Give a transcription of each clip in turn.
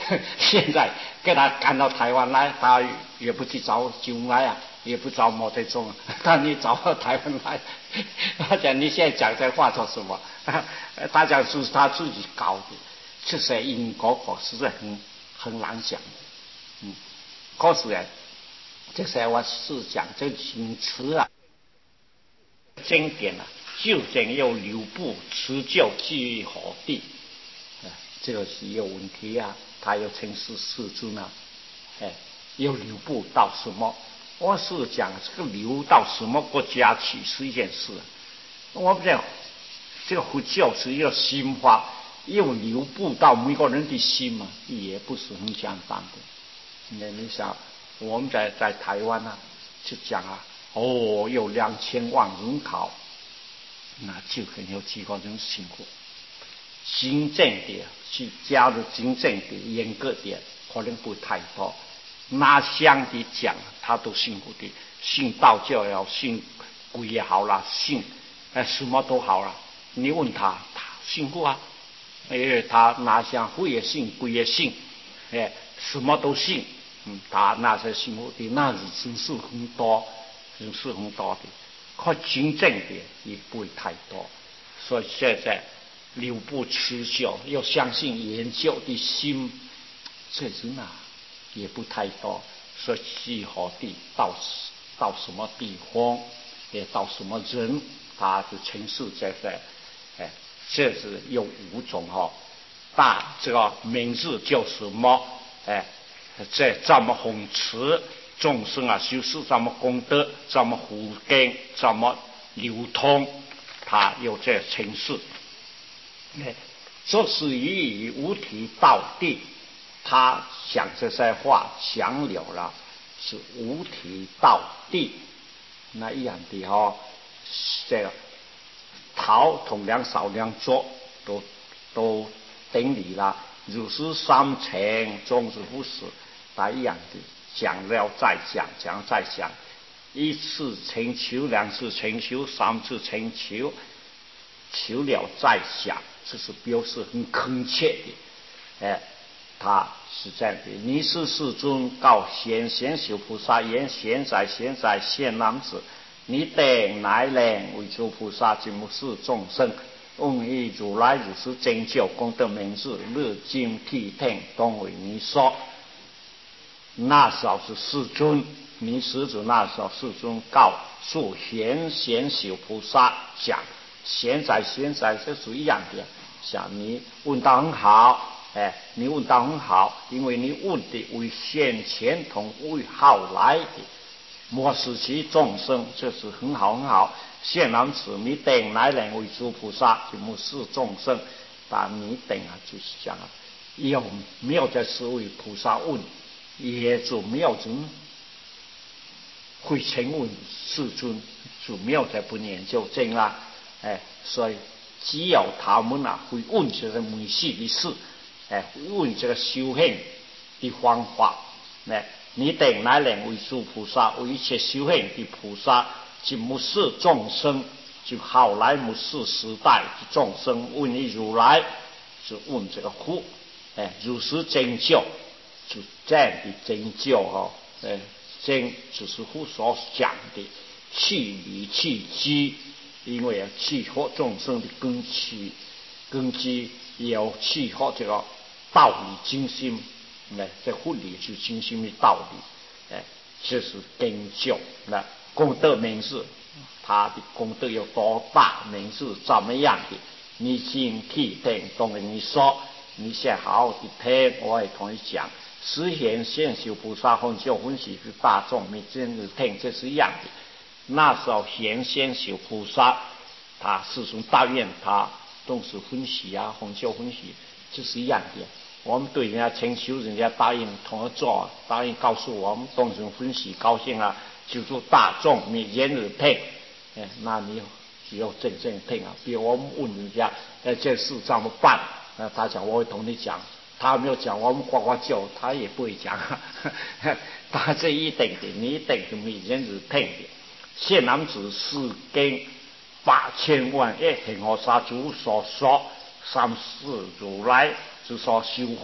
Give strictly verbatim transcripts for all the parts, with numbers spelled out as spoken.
现在给他赶到台湾来，他也不去找九来啊，也不找毛泽东，他你找到台湾来，他讲你现在讲这话做什么？他讲是他自己搞的，这些因果果实在很很难讲的。嗯，可是啊，这些我是讲这名词啊，经典啊，究竟要留步持久居何地？啊，这个是有问题啊，他要称是世尊啊，哎，要留步到什么？我是讲这个留到什么国家去是一件事，我不讲这个佛教是一个心法，要留步到每个人的心嘛，也不是很简单的。那你想，我们在在台湾啊，就讲啊，哦，有两千万人口，那就很有几个人辛苦。行政的去加入行政的严格点，可能不太多。哪乡的讲，他都辛苦的，信道教也好，信鬼也好啦，信哎什么都好啦。你问他，他辛苦啊，因为他哪乡佛也信，鬼也信，哎，什么都信。嗯，他那些辛苦的，那是真是很多，真是很多的。可行政的也不会太多，所以现在留不持久，要相信研究的心，这人啊也不太多。所以居何地到到什么地方，也到什么人，他就陈述这些。哎，这是有五种哈、哦。大这个名字叫什么？哎。这怎么弘持众生啊？修持怎么功德？怎么护根？怎么流通？他有这程式。哎，这是以五体道地，他讲这些话讲了了，是五体道地那一样的哦。这个头同量少量做都都顶理了，如是三乘终止不死。他一样的讲了再讲，讲再讲，一次成求，两次成求，三次成求，求了再讲，这是表示很恳切的。哎，他是这样的：你是世尊告显贤修菩萨言：现在现在现男子，你等乃能为诸菩萨及无视众生。问以如来如是真教功德名字，乐经谛听，当为你说。那时候是世尊，你施主那时候世尊告诉贤贤修菩萨讲，现在现在这是一样的。想你问到很好，哎，你问到很好，因为你问的为先前同为后来的末世其众生，这是很好很好。现然此你等来人为诸菩萨就末世众生，但你等啊就是讲啊，有没有在是为菩萨问？也就没有人会请问世尊，就没有在本研究证啦。哎，所以只有他们啊会问这个每事的事，哎，问这个修行的方法。哎，你等来人为诸菩萨，为一切修行的菩萨，及末世众生，就后来末世时代的众生，问你如来，是问这个佛，哎，如是真教。就这样的真教哦，哎，真就是佛所讲的气理气机，因为啊，气和众生的根基，根基有气和这个道理精心，哎，这佛理就精心的道理，哎，这是根教。那功德名字，他的功德有多大？名字怎么样的？你先听听，懂了你说，你先好好的听，我也同你讲。实现现修菩萨分教分析是大众没真日听，这是一样的。那时候显现修菩萨，他是从大愿他都是分析啊，分教分析，这是一样的。我们对人家请求，人家答应同合作，答应告诉我们动成分析，高兴啊，就做大众没真日听。哎，那你只有真正听啊。比如我们问人家，哎，这事怎么办？那他讲，我会同你讲。他没有讲，我们呱呱叫，他也不会讲。他这一等的，你等的，每人是听的。现男子是跟八千万亿恒河沙主所说，三世如来之所修护，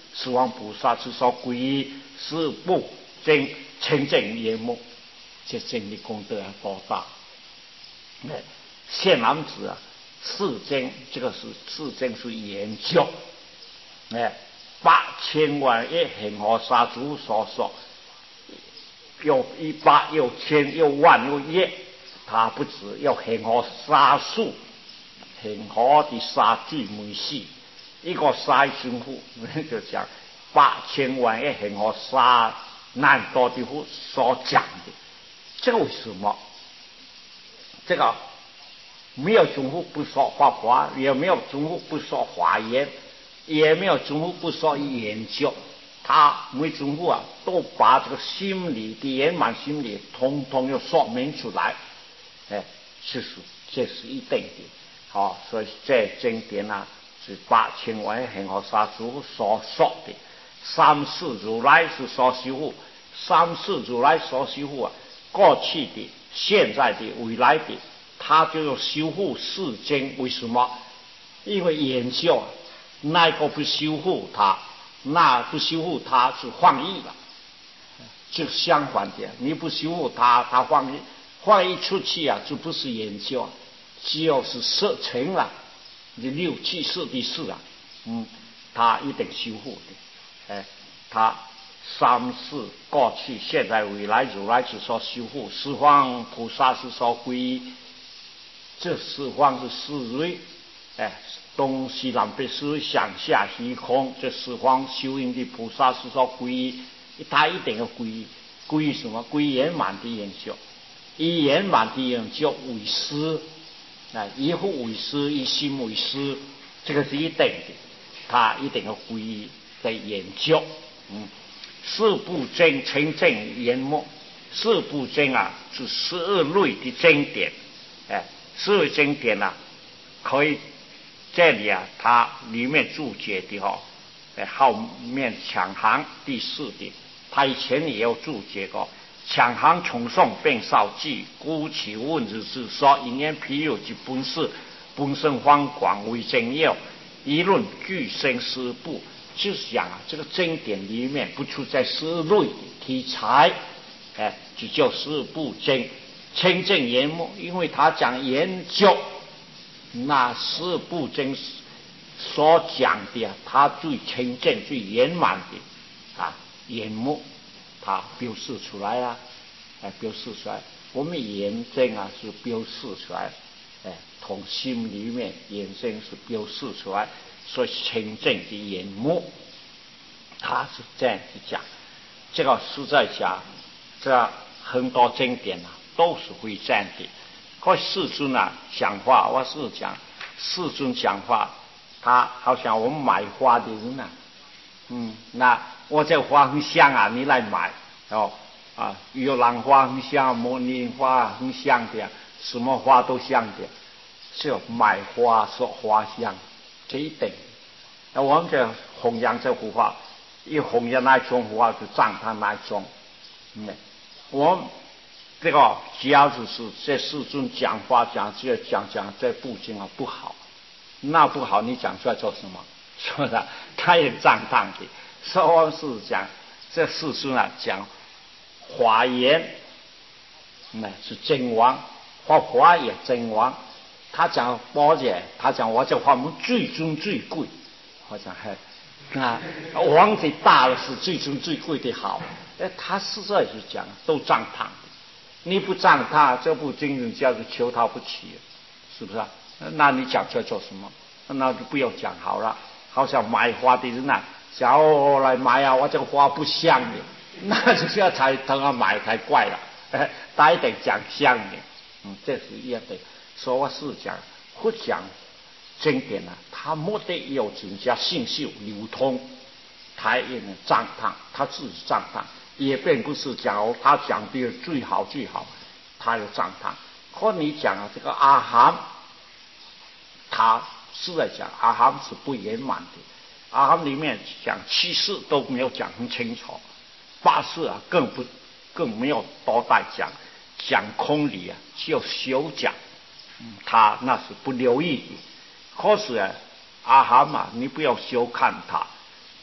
十方菩萨之所皈依，是不真清净圆满，这真的功德啊多大！哎，现男子啊，世间这个是世间是研究，哎，八千万亿恒河沙诸所说，有一八又千又万又亿，它不止要恒河沙数，恒河的沙具每细，一个沙辛苦，就讲八千万亿恒河沙难多的户所讲的，这个为什么？这个没有中户不说法华，也没有中户不说华严，也没有中户不说研究，他每中户啊都把这个心理的圆满心理通通要说明出来，哎，这是这是一定的。好、哦，所以这经典啊是八千万恒河沙诸所说的。三世如来是所修护，三世如来所修护啊，过去的、现在的、未来的，他就要修护世间。为什么？因为研究啊，那个不修护他，那不修护他是放逸了，就相反的，你不修护他，他放逸，放逸出去啊，就不是研究，就是色成了，你六七世的事啊，嗯，他一定修护的。哎，他三世过去、现在、未来，如来之所修护，十方菩萨之所皈依，这十方是四瑞，哎，东西南北四瑞，上下虚空，这十方修行的菩萨之所皈依，他一定要皈依，皈依什么？皈依圆满的研究，以圆满的研究为师，啊，以护为师，以心为师，这个是一定的，他一定要皈依。在研究，嗯，四部经清净圆满，四部经啊是十二类的经典，哎，十二经典啊，可以这里啊，它里面注解的哈、哦，哎，后面强行第四的，它以前也有注解过，强行重诵并少记，故其问之之说，因言譬喻及本事，本身方广为精要，一论具生十部。就是讲啊，这个经典里面不出在十二类的题材，哎，就叫十二部经，清净圆满。因为他讲研究，那十二部经所讲的啊，他最清净、最圆满的啊圆满，他标示出来啊，哎，标示出来。我们研证啊是标示出来，哎，从心里面研证是标示出来。所以清净的眼目，他是这样子讲。这个是在讲，这很多经典啊都是会这样的。可世尊啊讲话，我是讲世尊讲话，他好像我们买花的人啊，嗯，那我这花很香啊，你来买哦啊，有兰花很香，茉莉花很香的，什么花都香的，是买花说花香。这一点，那我们这弘扬这幅画，一弘扬那种幅画就赞叹那种，嗯，我们这个只要就是这世尊讲话讲这讲讲这部经啊不好，那不好你讲出来做什么？是不是？他也赞叹的，所以我们是讲这世尊啊讲华严，那是真王，或华也真王。他讲宝姐，他讲我这话门最尊最贵，我讲嘿，啊，王子大了是最尊最贵的好，哎，他实在是讲都赞叹，你不赞叹这部经人家就求他不起，是不是啊？那你讲出来做什么？那就不要讲好了。好像买花的人啊，想要来买啊，我这个花不香的，那就是要才等他买才怪了，哎，他一定讲香的，嗯，这是一样的。所以我是讲，不讲经典啊，他目的要增加信息流通，他也能赞叹，他自己赞叹，也并不是讲哦，他讲的最好最好，他有赞叹。可你讲啊，这个阿含，他是在讲阿含是不圆满的，阿含里面讲七事都没有讲很清楚，八事啊更不更没有多带讲，讲空理啊就修讲。他那是不留意的，可是啊，阿含嘛，你不要小看他，哎，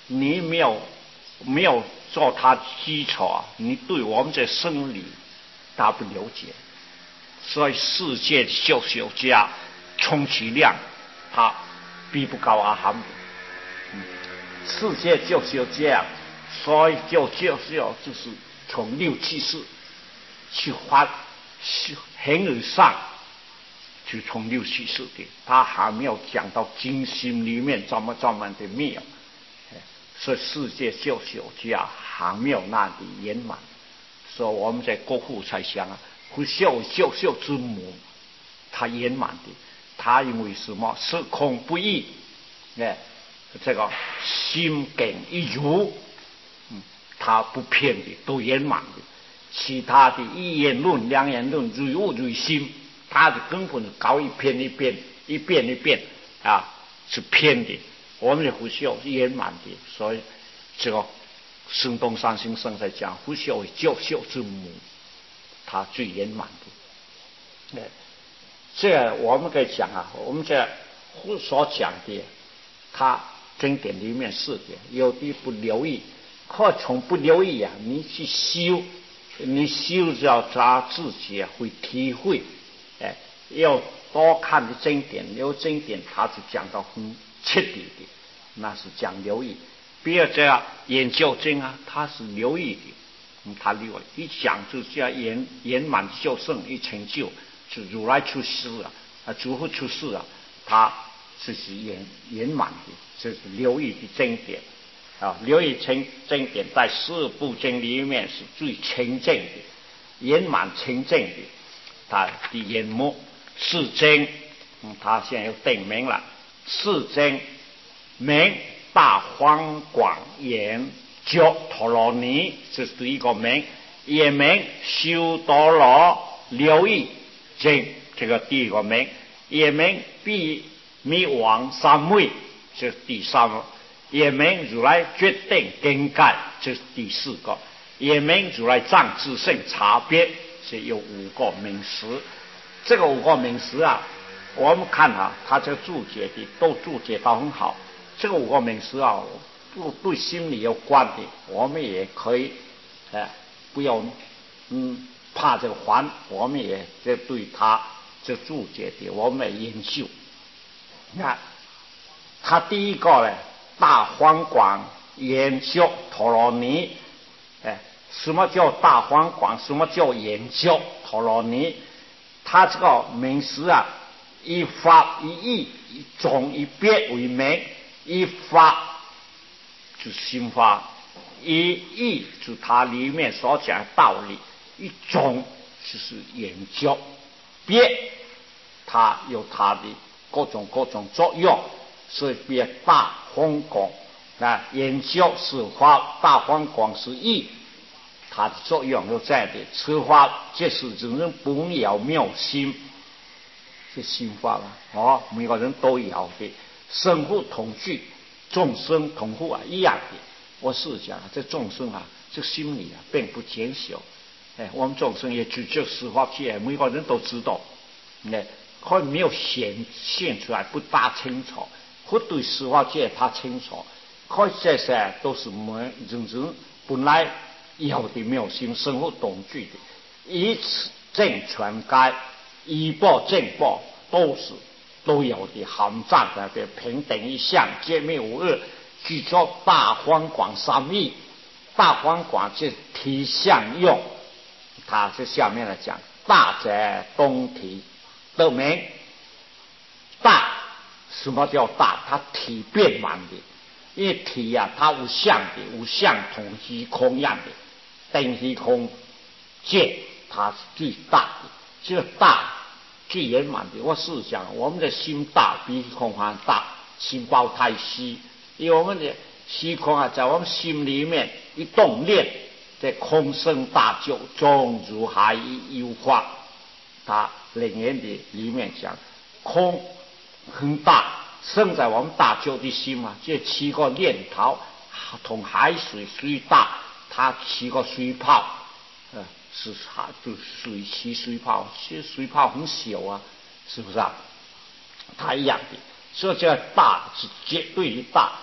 你没有没有做它基础啊，你对我们这生理他不了解。所以世界修修家充其量他比不高阿含。嗯，世界就修家，所以就就是要就是从六七世去发形而上，去从六七世的，他还没有讲到精心里面这么这么的妙。所以世界修修家还没有那里圆满，所以我们在国父才想啊，不修修修之母，他圆满的，他因为什么？时空不异，哎，这个心梗一如，嗯，他不骗的，都圆满的。其他的一言论、两言论，如物如心，他的根本搞一遍一遍、一遍一遍啊，是偏的。我们的不修圆满的，所以这个孙中山先生在讲不修为教修之母，他最圆满的。这我们可以讲啊，我们这所讲的，他经典里面是的，有的不留意，可从不留意啊，你去修，你修要他自己会体会，哎，要多看的经典，有经典他就讲到很彻底的，那是讲留意。比如这样研究经啊，他是留意的，嗯，他留意一讲就这样圆圆满修圣一成就，就如来出世啊，啊，诸佛出世啊，他这是圆圆满的，这是留意的经典啊。留意经经典在四部经里面是最清净的，圆满清净的，他的眼目四经，嗯，他现在又定名了，四经名大方广严觉陀罗尼，这是一个名，也名修多罗留意经，这个第一个名，也名必密王三昧，这是第三个，也名如来决定根盖，这是第四个，也名如来藏自性差别，是有五个名词。这个五个名词啊，我们看啊，他这个注解的都注解到很好。这个五个名词啊，不对心理有关的，我们也可以，哎，不要嗯怕这个烦，我们也这对他这注解的，我们也研究。你看，他第一个呢，大方广研究陀罗尼，哎，什么叫大方广？什么叫研究陀罗尼？他这个名词啊，以法以义以种以别为名。以法就是心法，以义就是它里面所讲的道理，一种就是研究，别它有它的各种各种作用，所以别大方广啊，研究是法，大方广是义，它的作用就在的。此法就是人人本有妙心，是心法了哦，每个人都有的。生护同具，众生同护啊，一样的。我是讲这众生啊，这心理啊，并不减小。哎，我们众生也只就十法界，每个人都知道，哎，可没有显现出来，不大清楚。或对十法界他清楚，可这些都是我们人人本来有的妙心，生护同具的，以此正全该，以报正报，都是。都有的含藏的平等一相，皆灭无二，据说大方广三义。大方广就体相用，它是下面来讲，大者东体的名。大什么叫大？它体变满的，因为体呀、啊，它无相的，无相同虚空样的，等虚空界，它是最大的，这个大。最圆满的，我是想我们的心大比空还大，心包太虚，因为我们的虚空啊，在我们心里面一动念，在空生大就，终如海一幽化。他楞严的里面讲，空很大，生在我们大就的心嘛，这七个念头同海水虽大，它七个水泡，呃。是它就水起水泡，其实水泡很小啊，是不是啊？它一样的，所以这个大是绝对的大，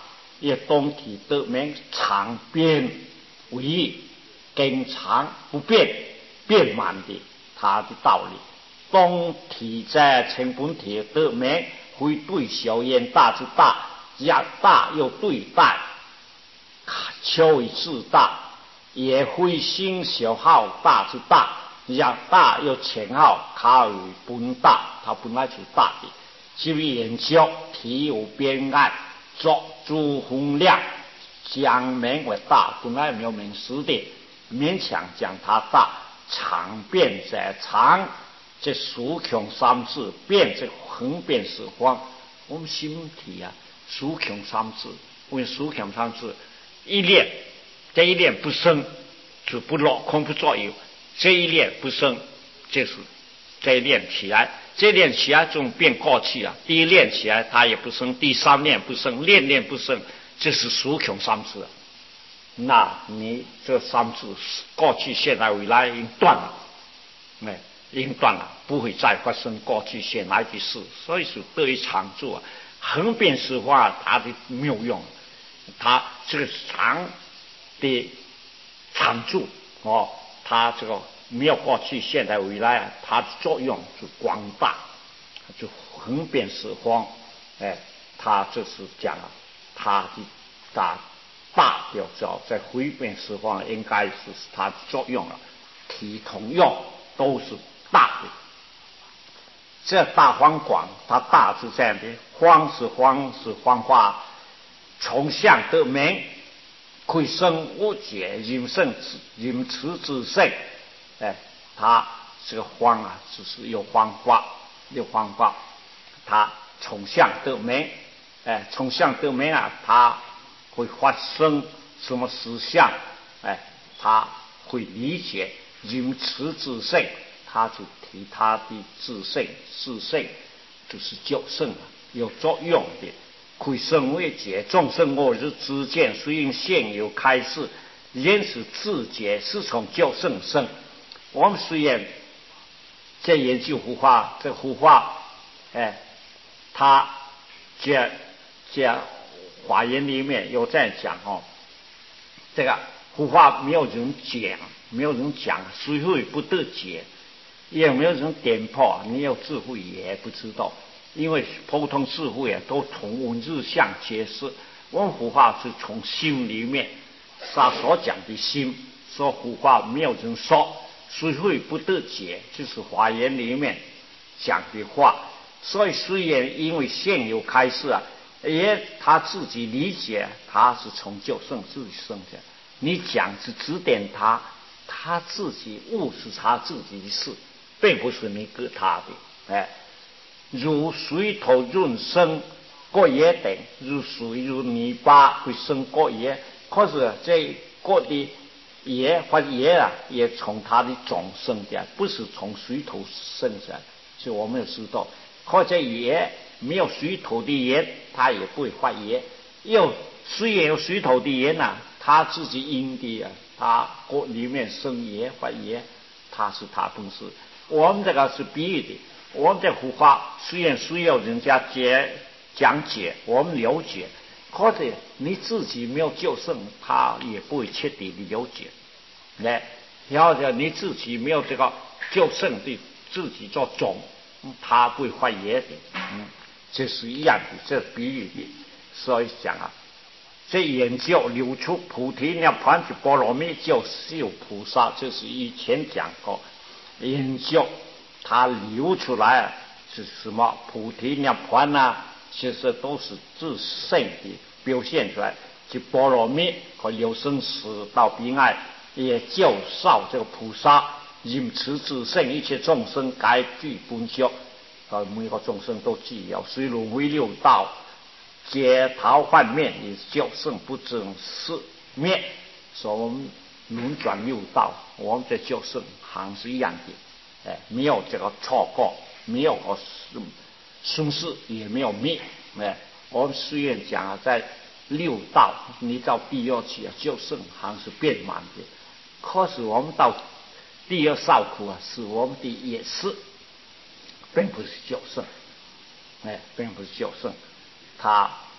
也东体得名常变为义，经常不变，变满的它的道理。东体在成本体得名非对小言大之大，要大又对大，求以自大，也非心小好大之大，要大又前号卡与本大，它本来就大的。至于研究体有边爱，作诸洪亮，讲名为大，本来没有名实的，勉强讲它大。常变在常，这属穷三字变这横变四方。我们心体啊，属穷三字，为属穷三字一念，这一念不生就不落空不作有，这一念不生就是这一念起来，这一念起来这种变过去啊，第一念起来它也不生，第三念不生，念念不生，这是属穷三字。那你这三字过去现在未来已经断了，哎，已经断了，不会再发生过去现来的事。所以说对于常住啊，横变四方它的妙用，它这个常的常住哦，它这个没有过去现在未来啊，它的作用就广大，就横变四方。哎，它这是讲啊，它的大。大表照在回变四方应该是它的作用了，体同用都是大的。这大方广，它大是这样的，方是方是方化，从相得名，可生无解，任胜任持之胜。哎，它这个方啊，只是有方法，有方法，它从相得名，哎，从相得名啊，它。会发生什么思想？哎，他会理解任持自胜，他就提他的自胜，自胜就是救胜啊，有作用的。可以生为解，众生我日之见，虽因现有开示，仍是自解是从救胜生。我们虽然在研究胡话，这胡话，哎，他这这。华严里面有这样讲哦，这个胡话没有人讲，没有人讲，虽会不得解，也没有人点破，你有智慧也不知道，因为普通智慧啊都从文字上解释，我们胡话是从心里面，他所讲的心，说胡话没有人说，虽会不得解，就是华严里面讲的话，所以虽然因为现有开示啊。也他自己理解，他是从就圣自己生的。你讲是指点他，他自己悟是他自己的事，并不是你给他的。哎，如水头润生过野等，如水如泥巴会生过野。可是这过的野或野啊，也从它的种生的，不是从水头生出来。所以我们要知道，或者野。没有水土的盐，它也不会发炎。又虽然有水土的盐呐、啊，它自己因的啊，它锅里面生盐发炎，它是它本事。我们这个是比喻的，我们这胡话虽然需要人家解讲解，我们了解，或者你自己没有救胜，他也不会彻底的了解。来，然后你自己没有这个救胜的自己做种，他不会发炎的，嗯。这是一样的，这是比喻的，所以讲啊，这研究流出菩提涅槃的波罗蜜就是有菩萨，就是以前讲过，研究它流出来是什么菩提涅槃啊，其实都是自性的表现出来，就波罗蜜和有生死到彼岸，也教授这个菩萨任持自性，一切众生该具本觉。每个众生都具有，虽轮回六道，解逃幻灭，也叫圣不争是灭。所以我们轮转六道，我们在叫圣行是一样的，哎，没有这个错过，没有个生死，也没有灭。哎，我们虽然讲啊，在六道，你到第二期啊，叫圣行是变满的，可是我们到第二少苦啊，是我们的也是。并不是救胜，哎，并不是救胜，他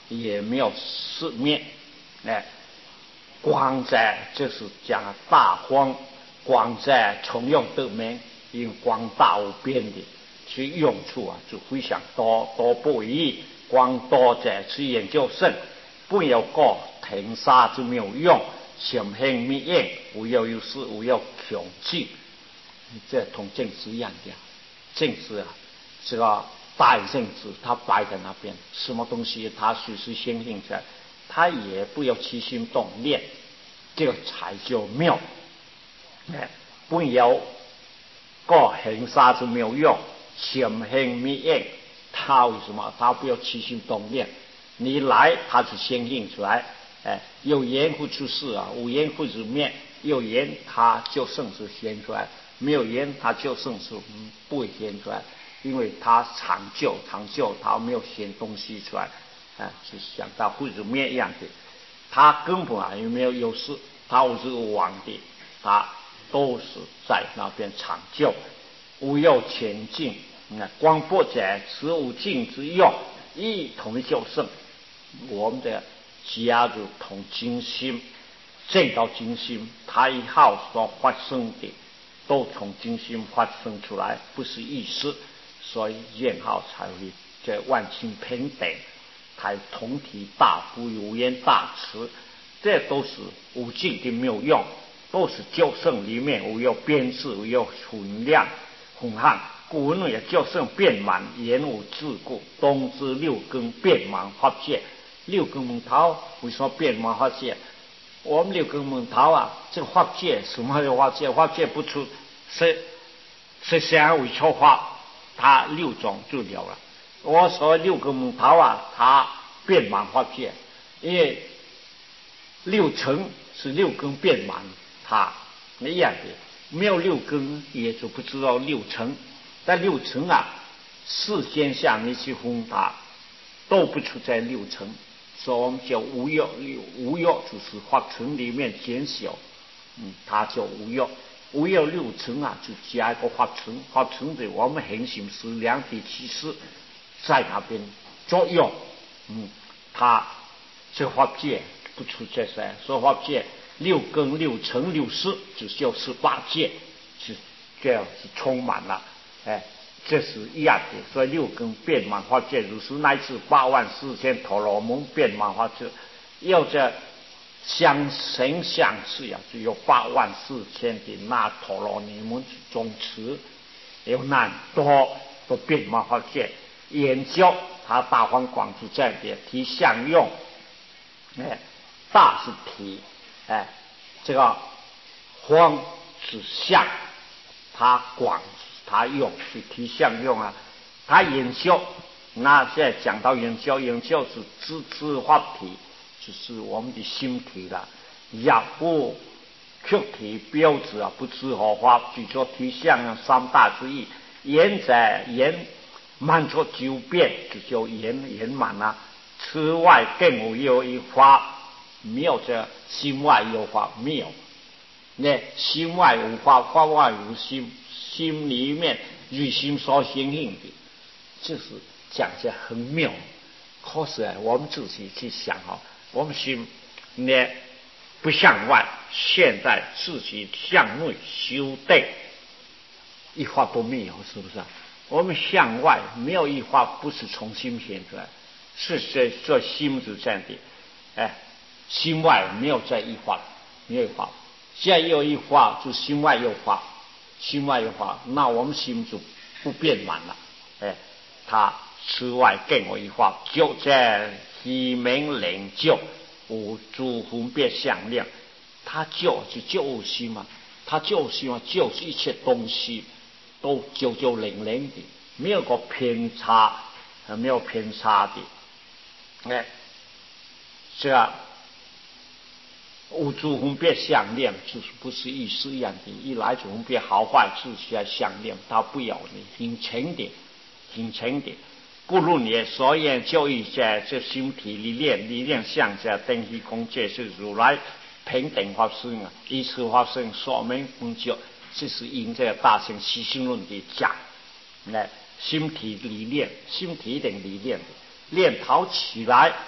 也没有四面。哎，光在就是讲大光，光在从用得名，因光大无边的，其用处啊就非常多，多不一。光多者其研究甚，不有个停沙之妙用，显现密应，无有有事，无有穷尽。这同政治一样的，政治啊，这个大政治它摆在那边，什么东西它随时显现出来，它也不要起心动念，这个才叫妙。哎，不有个行沙之妙用，显现密应。他为什么？他不要起心动念，你来他就显现出来。哎，有言不出事啊，无言不出面。有言他就甚是显出来，没有言他就甚是不会显出来，因为他长久长久，他没有显东西出来。哎，就像他会出面一样的，他根本啊也没有有事，他无是往的，他都是在那边长久，无有前进。光波者此无尽之用，一同就胜。我们的加入同精心，正到精心，它以后所发生的都从精心发生出来，不是意思，所以言号才会这万清平等，才同体大夫无言大慈，这都是无尽的妙用，都是救胜里面无有编制，无有混量混汉。古文也叫圣变满，言无自故。东之六根变满法界，六根门头为什么变满法界？我们六根门头啊，这个法界什么叫法界？法界不出是是相为超法，它六种就了了。我说六根门头啊，它变满法界，因为六尘是六根变满，它一样的，没有六根也就不知道六尘。在六尘啊，世间上你去分它，都不出在六尘，所以我们叫无有。无有就是法尘里面减小，嗯，它叫无有。无有六尘啊，就加一个法尘，法尘的我们恒行是两体其实，在那边作用，嗯，它这个法界不出这些，所以法界六根六尘六识，就叫十八界，是这样是充满了。哎，这是一样的，所以六根遍满法界，如是乃至八万四千陀罗门遍满法界，要这相神相事啊，就有八万四千的那陀罗尼门宗持，有那多都遍满法界。研究他大方广智这样的提相用，哎，大是提，哎，这个方是相，他广。他用去提相用啊，他研究，那现在讲到研究，研究是知知法体，就是我们的心体了。也不具体标志啊，不知何法，据说提相啊三大之意，言在言满足九变，就叫言言满啊。此外更无有一法，没有这心外有法，没有。那心外无法，法外无心。心里面与心所相应的，就是讲起来很妙。可是啊，我们自己去想哈，我们心呢不向外，现在自己向内修对，一法都没有，是不是啊？我们向外没有一法不是从心显出来，是这这心是这样的。哎，心外没有这一法，没有一法，现在有一法，就心外有法。心外有法，那我们心就不变满了。哎，他此外更有一法，就在虚名灵救，无诸分别相量。他救就救心嘛，他救心嘛，就是一切东西都九九零零的，没有个偏差，没有偏差的。哎，这样。无诸分别相量，就是不是意思一样的，一来就分别好坏自己来相量，他不要你形成的，形成的。不如你所言就一下这心体里练里练相下等于空界是如来平等法身啊，一次法身说明空就，这是因这个大乘起心论的讲。那心体里练，心体等里练的练陶起来。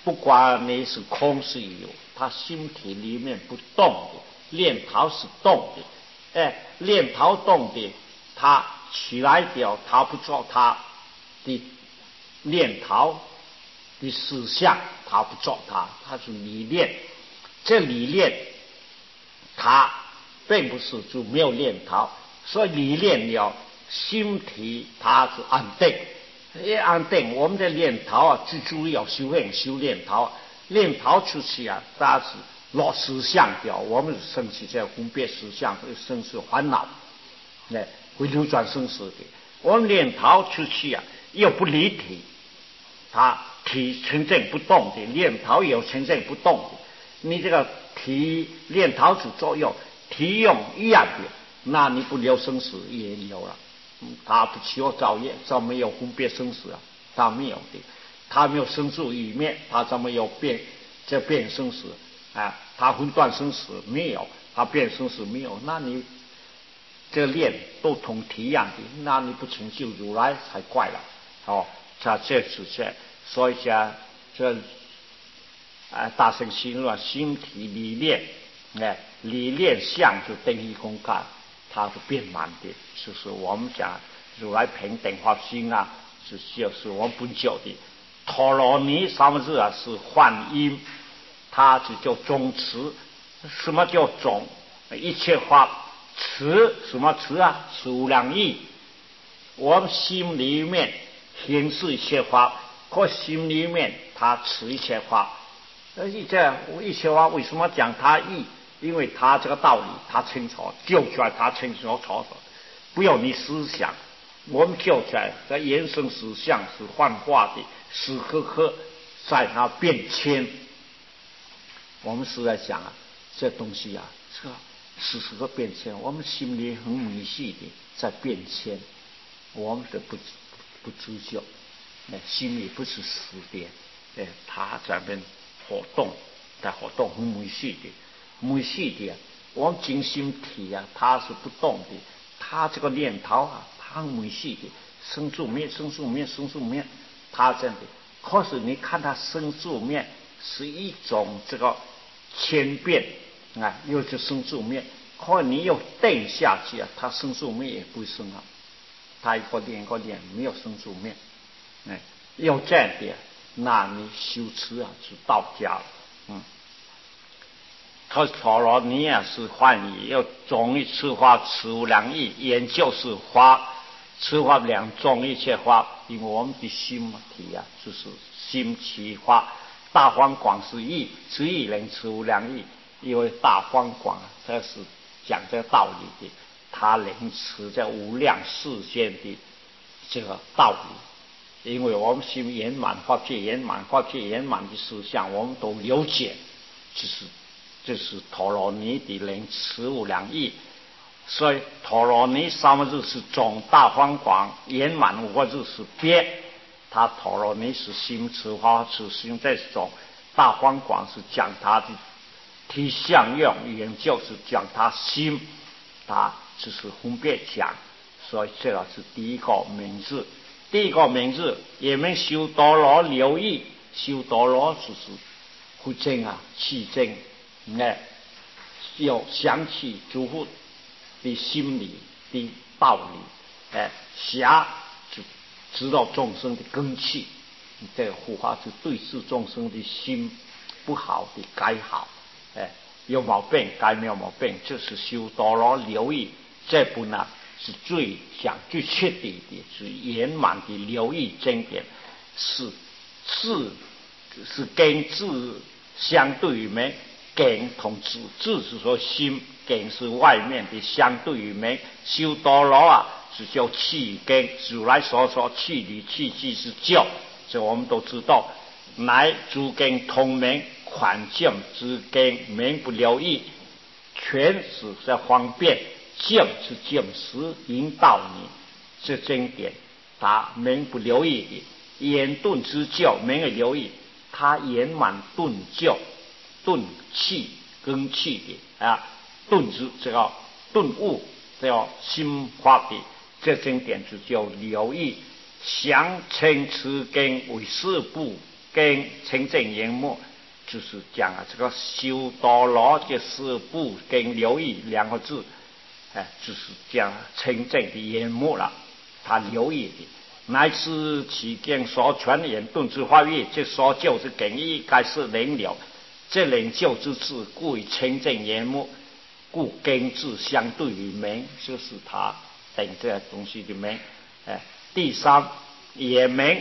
不管你是空是有，他心体里面不动的，念头是动的，哎，念头动的，他起来掉，他不做他的念头的思想，他不做他，他是理念，这理念他并不是就没有念头，所以理念了心体它是安定。一安定，我们的念头啊，最主要修炼修念头，念头出去啊，它是落思想掉，我们生起这分别思想，会生起烦恼，哎，会流转生死的。我们念头出去啊，又不离体，它体纯正不动的，念头有纯正不动的，你这个体念头起作用，体用一样的，那你不留生死也有了。他不求造业，怎么有分别生死啊？他没有的，他没有生住意灭，他怎么有变这变生死啊？他分断生死没有，他变生死没有，那你这念都同体一样的，那你不成就如来才怪了哦。他这是这，所以讲这啊大乘心论心体理念，哎，理念相就等于空干。它是变满的，就是我们讲如来平等法心啊，是就是我们本教的陀罗尼三个字啊，是幻音，它就叫总持。什么叫总？一切法持什么持啊？持无量义。我们心里面显示一切法，可心里面它持一切法。而一这一切法为什么讲它义？因为他这个道理他清楚，就出来他清楚楚楚，不要你思想，我们就出来在延伸实相是幻化的，时刻刻在它变迁。我们是在想啊，这东西啊，这时时刻变迁，我们心里很迷信的在变迁，我们是不不知觉，哎，心里不是死的，哎，它在那边活动，在活动很迷信的。没细的，我们精心体啊，它是不动的，它这个念头啊，它没细的，生住灭，生住灭，生住灭，它这样的。可是你看它生住灭是一种这个千变啊，又是生住灭，可是你又定下去啊，它生住灭也不生啊，它一个念一个念没有生住灭，哎，要这样的，那你修持啊是道家了，嗯。他陀罗尼啊是幻义，要总一次化持无量义，研究是法，持法两种一切法，因为我们的心体啊，就是心起法，大方广是义，持义能持无量义，因为大方广这是讲这个道理的，他能持这无量世间的这个道理，因为我们心圆满，法界圆满，法界圆满的思想我们都了解，就是这是陀罗尼的能持无量义，所以陀罗尼三个字是总，大方广圆满五个字是别。他陀罗尼是心持法持心这种，大方广是讲他的体相用，研究是讲他心，他只是分别讲，所以这个是第一个名字。第一个名字也没修多罗留意，修多罗就是不正啊，气正。哎，要想起诸佛的心理的道理，哎，想就知道众生的根器，这个护法是对视众生的心不好的改好，哎，有毛病改没有毛病，这是修多罗留意这部呢是最讲最彻底的，是圆满的留意经典，是智是跟智相对于没。根同智，智是说心，根是外面的相对于门。修多罗啊，是叫气根。如来所说气理气机是教，这我们都知道。乃诸根同门，款境之根，名不留意，全是在方便。境是境时引导你，这经典，他名不留意的。言顿之教，名也留意，他圆满顿教。顿气根气的啊，顿之这个顿悟，这个心法的这经典就叫留意，详称持根为四部跟清净言目，就是讲啊，这个修多罗就是不跟留意两个字，哎，就是讲清净的言目了，他留意的。乃至其经所传言顿之化育，这所救之根义，该是灵了。这灵救之智，故为清净言目，故根智相对于名，就是他等这些东西的名。哎，第三也名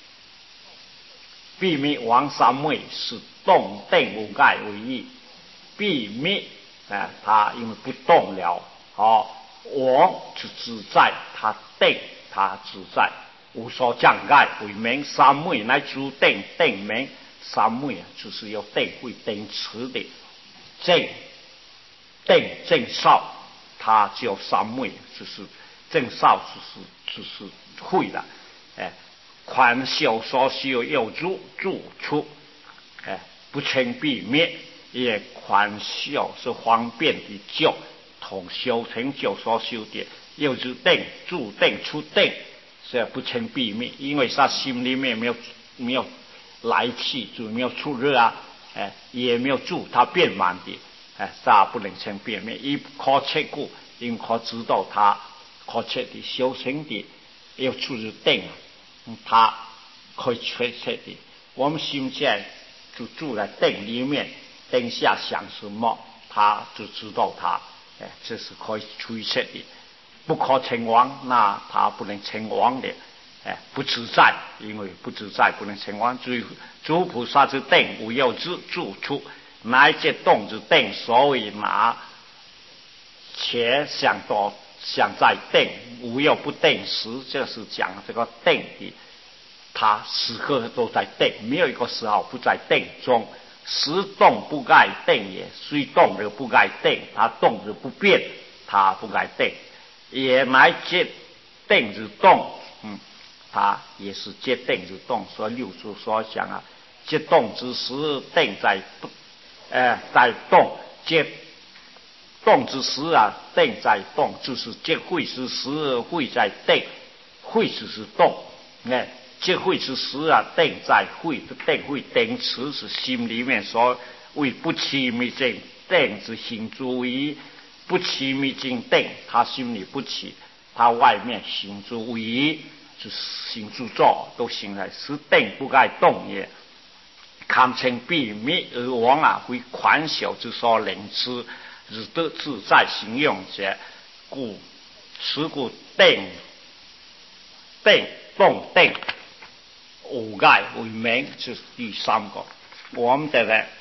必灭王三昧，是动定无盖为义。必灭哎，他因为不动了，好、哦，王就自在，他定，他自在。无所障碍为名，三昧乃诸定定名。三昧啊，就是要定会定持的正定正少，它叫三昧，就是正少，就是就是会的。哎，宽修所修要住住出，哎，不轻必灭，也宽修是方便的教，同修成就所修的要住定住定出定。是不成避免，因为他心里面没有没有来气，就没有出热啊，哎，也没有住，他变满的，哎，他不能成避免。一靠切故，因靠知道他靠切的修行的要出入定，他可以确切的。我们现在就住在定里面，定下想什么，他就知道他，哎，这是可以确切的。不可成王，那他不能成王的，哎，不自在，因为不自在不能成王。诸诸菩萨之定，无有之住处，乃至动之定，所谓拿，且想到想在定，无有不定时，就是讲这个定的，他时刻都在定，没有一个时候不在定中。时动不改定也，虽动而不改定，他动而不变，他不改定。也乃接定之动，嗯，它也是接定之动。所以六祖所讲啊，接动之时，定在动，呃，在动；接动之时啊，定在动，就是接会之时，会在定，会就是动。哎，接会之时啊，定在会，定会定持是心里面所谓不起密正定之行诸意。不起密静定，他心里不起，他外面行诸无疑，就是行诸作都行来，是定不该动也。堪称必灭而亡啊，为宽小之所能知，日得自在行用者，故此故定定动定无盖为名，这是第三个。我们的呢？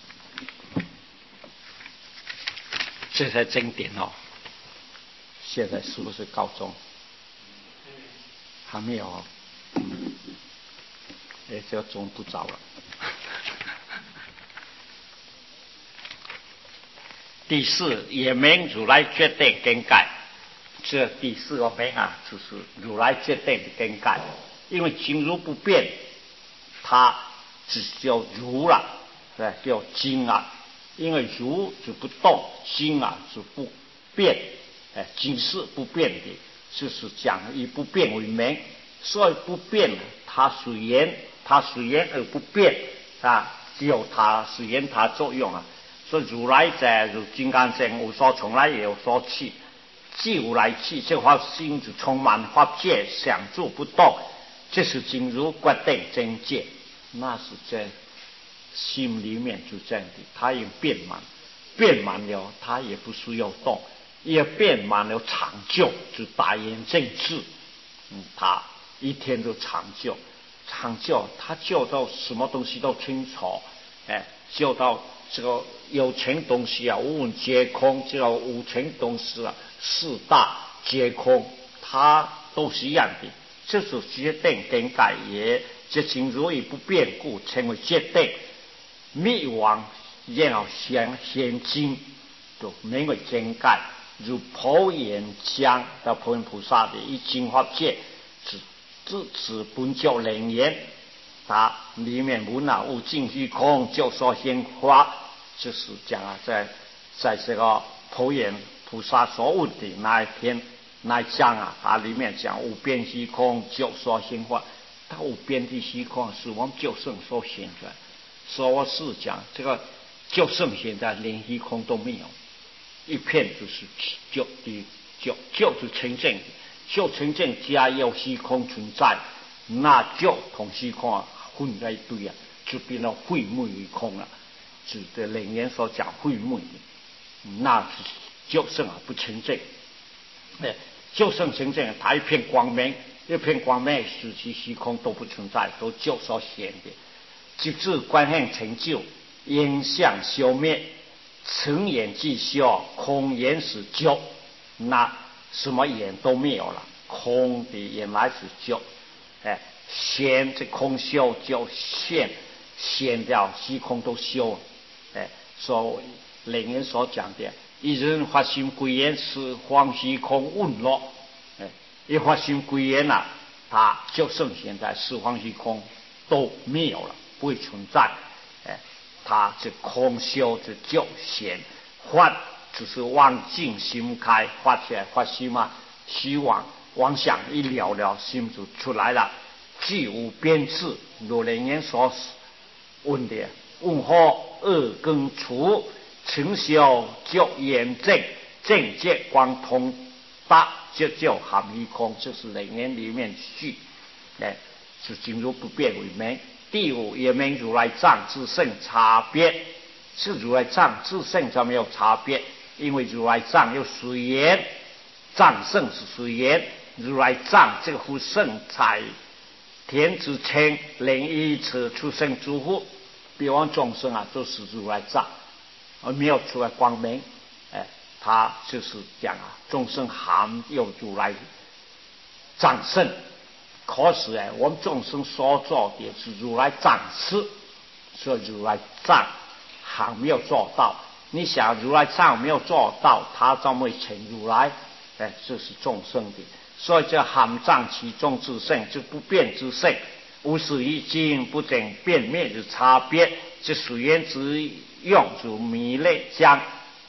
这才经典哦，现在是不是高中？还没有哦，哎，这中不早了。第四，也名如来决定更改，这第四个名啊，就是如来决定的更改。因为经如不变，它只叫如了，对，叫经啊。因为如就不动，经啊就不变，哎，经是不变的，就是讲以不变为名，所以不变，它随缘，它随缘而不变啊，只有它随缘它作用啊。所以如来在如金刚经无所从来也有所去，既无来去，这法心就充满法界，想住不动，这是经如决定真界，那是真。心里面就这样的，它也变满，变满了，它也不需要动，也变满了长久，就大言正治，嗯，它一天都长久，长久，它教到什么东西都清楚，哎，教到这个有情东西啊，无问皆空，这个无情东西啊，四大皆空，它都是一样的，这是决定更改也，这情如意不变故，称为决定。灭亡然后先先经，就名为经盖，如普贤江的普贤菩萨的一经法界，只自此本教灵言，它里面无啊无尽虚空，就说鲜花，就是讲啊，在在这个普贤菩萨所问的那一篇那一章啊，它里面讲无边虚空，就说鲜花， 它无边的虚空是我们旧圣所显出来，所以我是讲这个旧圣现在连虚空都没有，一片就是旧的旧，旧是纯正的，旧纯正加有虚空存在，那旧同虚空啊混在一堆啊，就变成晦昧于空了。指的楞严所讲晦昧的，那是旧圣啊不纯正。哎，旧圣纯正，它一片光明，一片光明使其虚空都不存在，都旧所显的。即至观相成就，因相消灭，成眼即消，空眼是旧，那什么眼都没有了，空的原来是旧。哎，显这空修就现显掉虚空都修。哎，所以楞严所讲的，一人发心归元是方虚空问落。哎，一发心归元了，他就剩现在四方虚空都没有了，不会存在。哎，他这空修这就显发，只是妄境心开，发起来发心嘛，希望妄想一了了，心就出来了，既无边智。如楞严所问的。问何二根除，成修就严正，正见光通大，就就含虚空，就是楞严里面句，哎，是进入不变为明。第五也明如来藏自性差别，是如来藏自性才没有差别，因为如来藏有随缘，藏圣是随缘，如来藏这个呼圣才天之称，令一此出生诸佛。比方众生啊，都是如来藏，而没有出来光明。哎，他就是讲啊，众生含有如来藏圣，可是哎，我们众生所做的是如来藏事，所以如来藏还没有做到。你想如来藏没有做到，他怎么会成如来？哎，这是众生的，所以叫含藏其中之性，就不变之性。无始一经不整变灭之差别，这随缘之用如迷类将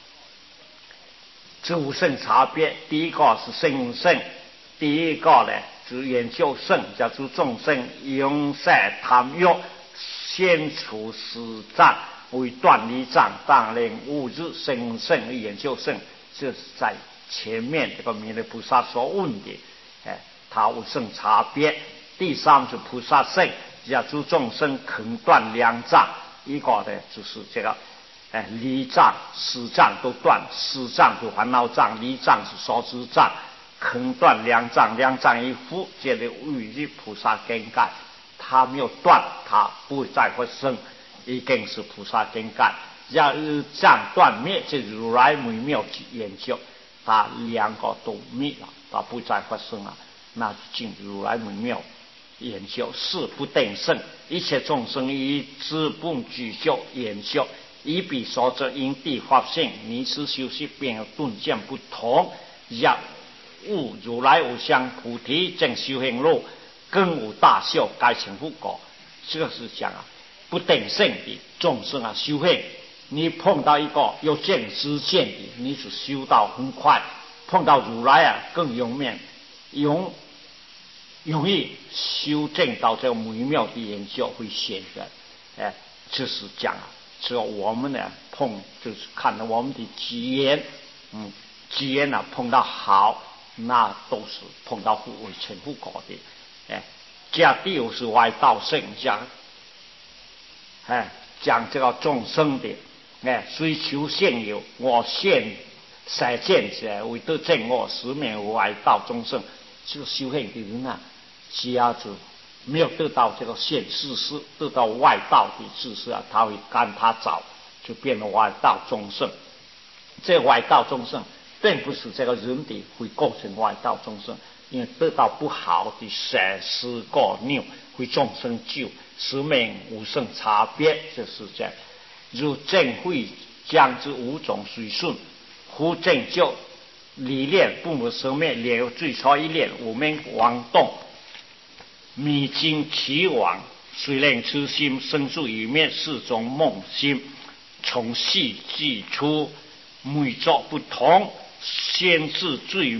之无圣差别。第一个是生圣，第一个呢是研究圣，叫做众生用塞贪欲，先除实障为断离障，当令物质生圣研究圣，这是在前面这个弥勒菩萨所问的，哎，他无圣差别。第三是菩萨圣，叫诸众生肯断两障，一个的就是这个，哎，离障、实障都断，实障是烦恼障，离障是所知障，肯断两障，两障一付，这里欲日菩萨根盖，他没有断，他不会再发生，已经是菩萨根盖。要障断灭，这如来微妙研究，他两个都灭了，他不再发生了，那就进如来微妙研究。事不定胜，一切众生以资本具就研究，以彼所则因地法性，尼此修习便有顿见不同。若悟如来无相菩提正修行路，更无大修该成佛果。这个是讲啊，不定胜的众生啊，修行你碰到一个有见知见的，你是修到很快；碰到如来啊，更容易容容易修正到这个微妙的研究会显的。哎，这是讲啊，只有我们呢碰，就是看到我们的机缘，嗯，机缘啊碰到好，那都是碰到会成佛果的。哎，这第五是外道圣讲，哎，讲这个众生的。哎，虽求现有，我现实见者为得正我，实免外道众生。这个修行的人啊，只要是没有得到这个现世事，得到外道的知识啊，他会跟他找，就变成外道众生。这外道众生并不是这个人的会构成外道众生，因为得到不好的善事过拗，会众生救，实免无圣差别，就是这样。如正慧将之五种随顺，忽正就理念不无生灭，连有最初一念，无名妄动，迷经其往，虽令痴心生出于灭，是种梦心，从细即出，每作不同，先是最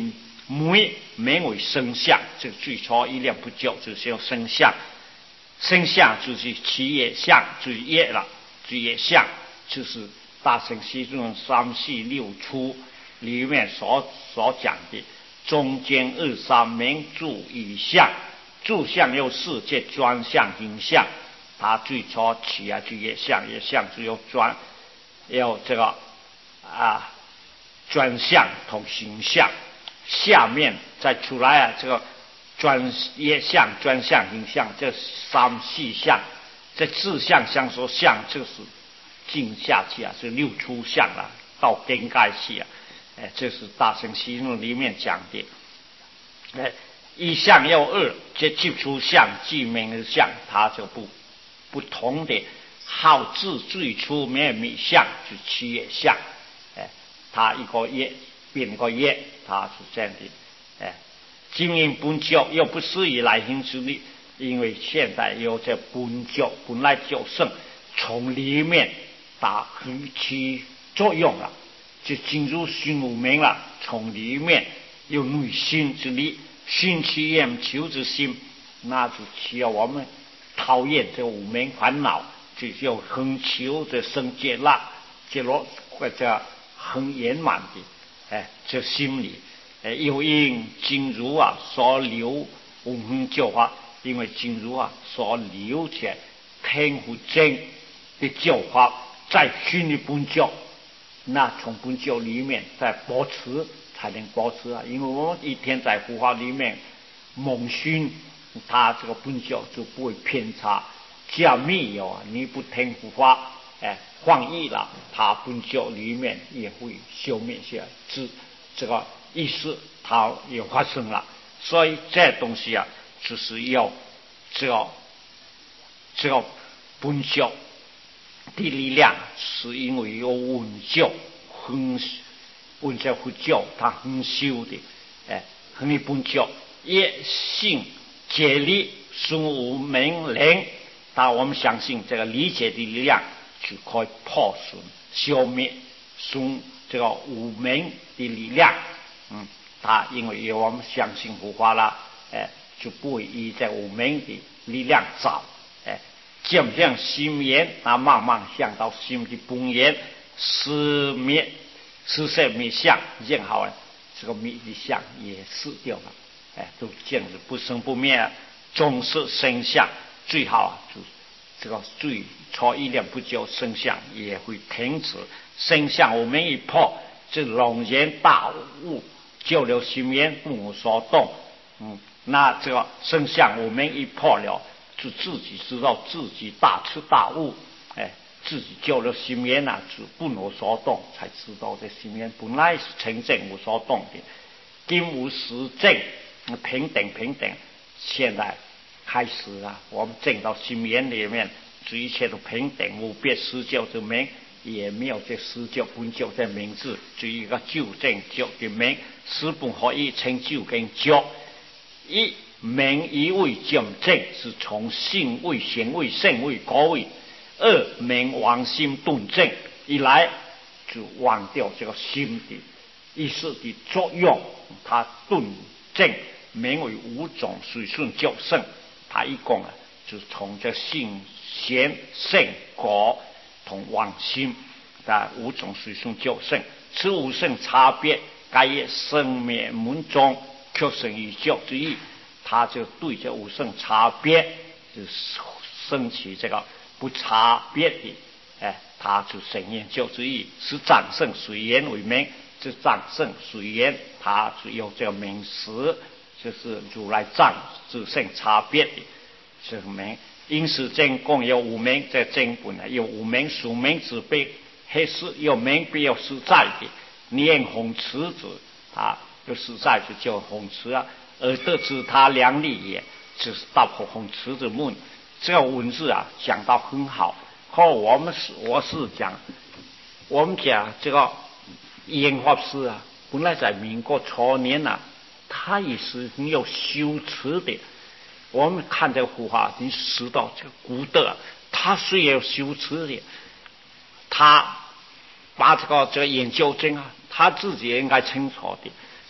梅名为生相，这最初一念不就就是用生相，生相就是其业相，就是业了，就是业相，就是大乘西论三系六出里面所所讲的中间二三名住以相，住相有四界专相形象，它最初起啊就业相，业相只有专有这个啊专相同形象。下面再出来啊，这个专业相、专相、形象这三细相，这自相、相说相，就是进下去啊，是六出相了，到根盖去啊，哎，这是大乘西论里面讲的。哎，一相又二，这即出相、即名相，它就不不同的好字最初没有米相，就七业相，哎，它一个业。变个业，它是这样的，哎，经营本教又不适宜来行之力，因为现在有这本教本来就生，从里面打起作用了，就进入心无明了，从里面有内心之力，心起厌求之心，那就需要我们讨厌这无明烦恼，就叫恒求的生结啦，结落或者很圆满的。哎，这心里，哎，又因经如啊所留无恒教法，因为经如啊所留着天福真的教法，在心里本教，那从本教里面再保持才能保持啊，因为我们一天在佛法里面蒙熏，他这个本教就不会偏差。假密有啊，你不听佛法，哎。放逸了，它本教里面也会消灭些这这个意识，它也发生了。所以这东西啊，就是要这个这个本教的力量，是因为有文教很文教佛教，它很修的，哎，很本教也信解力孙无明灵，但我们相信这个理解的力量。就可以破损、消灭、损这个无明的力量。嗯，他因为有我们相信佛法啦，哎，就不会依这无明的力量走，哎，渐渐熄灭，那慢慢向到心的本源，失灭、失色灭相，然后呢，这个灭的相也失掉了，哎，都这样子不生不灭，终是生相，最好啊就。这个最初一念不就生相也会停止，生相我们一破，这龙然大悟，救了心源不无所动。嗯，那这个生相我们一破了，就自己知道自己大彻大悟，哎，自己救了心源啊，就不无所动，才知道这心源本来是清净无所动的，今无实证，平等平等，现在。开始啊，我们证到心源里面，这一切都平等无别施教之名，也没有这施教本教这名字，只一个究竟教的名，十本合一成就跟教，一名一位讲正是从性位、贤位、圣位、果位；二名往心顿正，一来就忘掉这个心的意识的作用，它顿正名为五种随顺教圣。他一共啊，就是从这性、贤、圣、果同妄心的五种随顺教圣，此五圣差别，该也生灭门中却生于教之意。他就对这五圣差别，就升起这个不差别的，哎，他就生研教之意，是长圣随缘为名。这长圣随缘，他是有这个名词。就是如来藏自性差别的是名，因此真共有五名，在真本呢有五名属名之辈，还是有名必有实在的。念弘持子，啊，有实在就叫弘持啊，而得知他良力也，就是大破弘持之门。这个文字啊讲到很好，和我们是我是讲，我们讲这个严法师啊，本来在民国初年呐、啊。他也是很有修持的，我们看这个佛法，你知道这个古德，他是也有修持的，他把这个这个研究真啊，他自己也应该清楚的，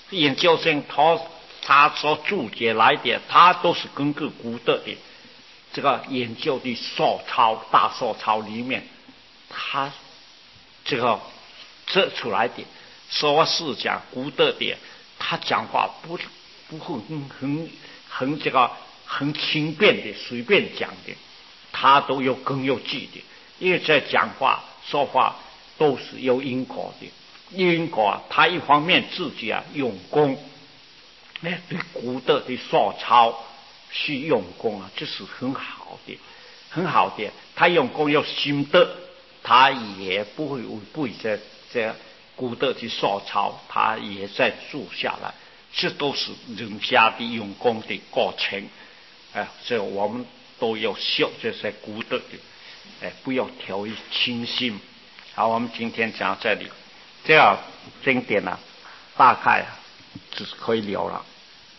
研究生他他所注解来的，他都是根据古德的这个研究的手抄大手抄里面，他这个这出来的。所以我是讲古德的，他讲话不不会很很很这个很轻便的随便讲的，他都有根有据的，因为在讲话说话都是有因果的。因果他一方面自己啊用功，哎，对古德的手抄是用功啊，这是很好的，很好的。他用功有心得，他也不会违背这这古德的手抄，他也在做下来，这都是人家的用功的过程。哎，所以我们都要学这些古德的，哎，不要掉以轻心。好，我们今天讲到这里。这样经典啊，大概啊，就是可以聊了。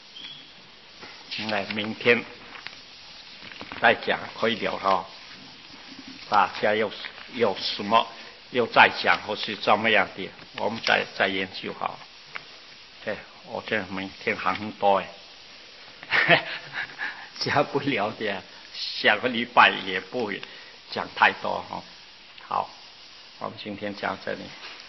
哎，明天再讲可以聊了。大家有有什么又再讲或是怎么样的，我们再再研究好。哎，我这明天还很多哎，讲不了的，下个礼拜也不会讲太多哈。好，我们今天讲这里。